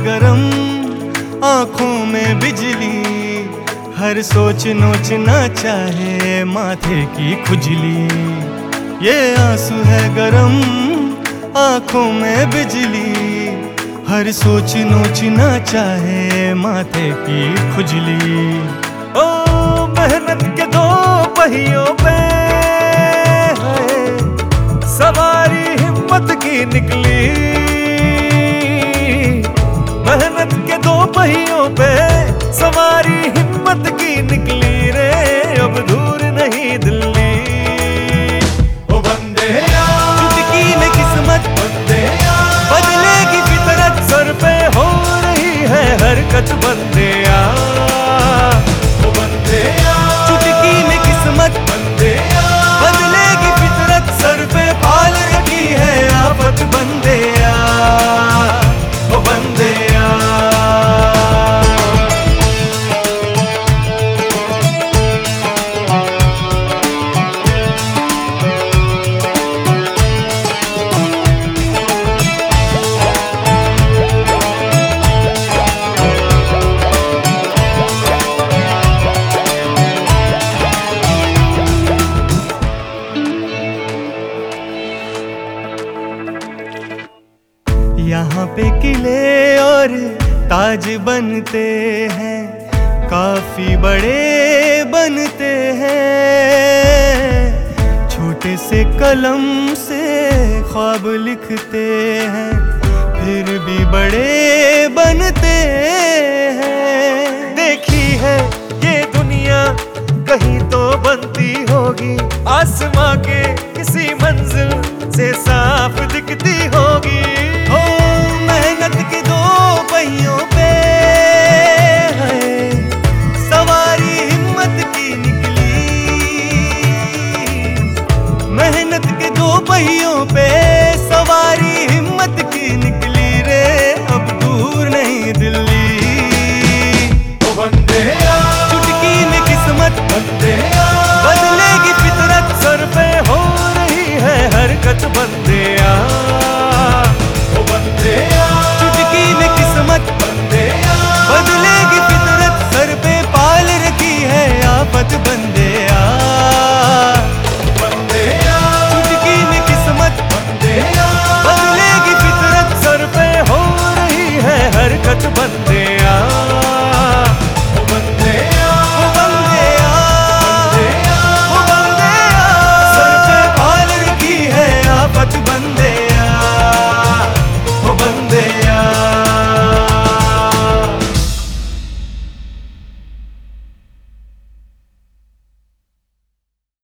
गरम, आंखों में बिजली, हर सोच नोचना चाहे माथे की खुजली। ये आंसू है गरम, आंखों में बिजली, हर सोच नोचना चाहे माथे की खुजली। ओ मेहनत के दो पहियों पे सवारी हिम्मत की निकली, मेहनत के दो पहियों पे सवारी हिम्मत की निकली रे, अब दूर नहीं दिल्ली। ओ बंदेया चुटकी में किस्मत बंदेया, बदलेगी फितरत, सर पे हो रही है हरकत बंदेया। ओ बंदेया चुटकी में किस्मत बंदेया, बदलेगी फितरत, सर पे पाल रखी है आफत बंदेया। ओ बंदेया यहाँ पे किले और ताज बनते हैं, काफी बड़े बनते हैं। छोटे से कलम से ख्वाब लिखते हैं, फिर भी बड़े बनते हैं। देखी है ये दुनिया कहीं तो बनती होगी, आसमां के किसी मंजिल से साफ दिखती होगी। हो मेहनत के दो पहियों पे है सवारी हिम्मत की निकली, मेहनत के दो पहियों पे सवारी हिम्मत की निकली रे, अब दूर नहीं दिल्ली। ओ बंदेया चुटकी में किस्मत बंदेया, बदलेगी फितरत, सर पे हो रही है हरकत बंदेया।